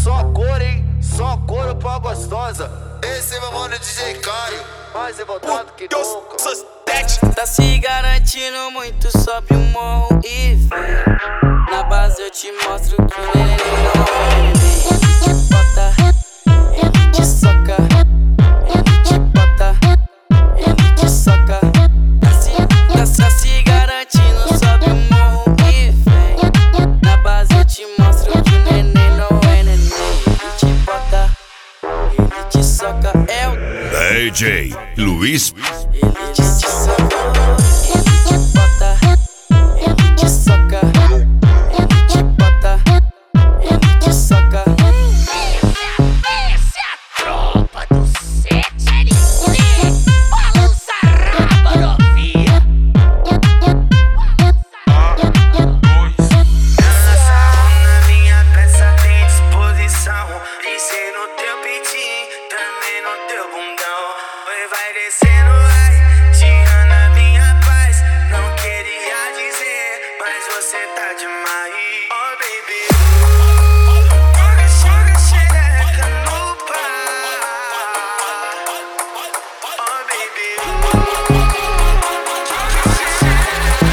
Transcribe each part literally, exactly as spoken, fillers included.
Só cor, hein? Só couro pra gostosa. Esse é meu mano D J Caio, mais revoltado que nunca. Tá se garantindo muito, sobe o morro e vem. Na base eu te mostro que o neném não é neném. Bota, ele te soca, ele te bota, ele te soca. Tá se, tá, tá se garantindo, sobe o morro e vem. Na base eu te mostro que o neném não é neném. Ele te bota, ele te soca. É o D J Luiz. Ele te soca, ele te bota, ele te soca, ele te bota, ele te soca. Essa é a tropa do sete L C. Balança raba novinha. Dança na minha peça, tem disposição. Descer no teu peitinho, também no teu bundão. Oi, vai descendo, vai tirando a minha paz. Não queria dizer, mas você tá demais. Oh baby, joga, joga xereca no par. Oh baby, joga xereca.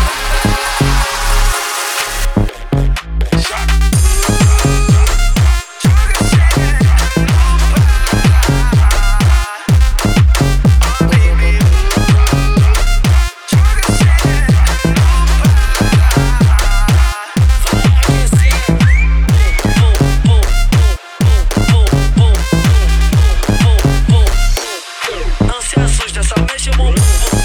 Não se assusta, só mexe o bumbum.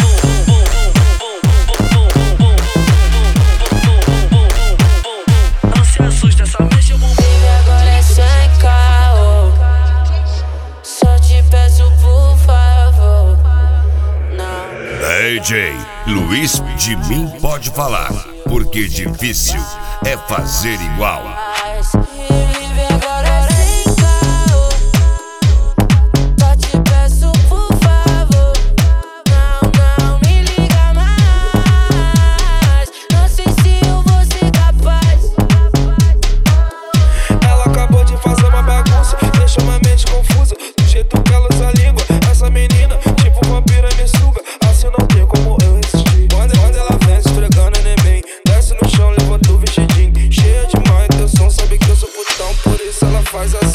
Não se assusta, só mexe o bumbum. Baby, agora é sem caô. Só te peço por favor. Não. D J Luiz, de mim pode falar, porque difícil é fazer igual. Baby, agora é sem caô. Só te peço por favor. Não, não me liga mais. Não sei se eu vou ser capaz. Ela acabou de fazer uma bagunça, deixou minha mente confusa. Do jeito que ela usa a língua, essa menina, tipo vampira me suga. Assim não tem como eu resistir. Quando, quando ela vem esfregando neném, desce no chão, levanta o vestidinho. Cheia de má intenção, sabe que eu sou putão, por isso ela faz assim.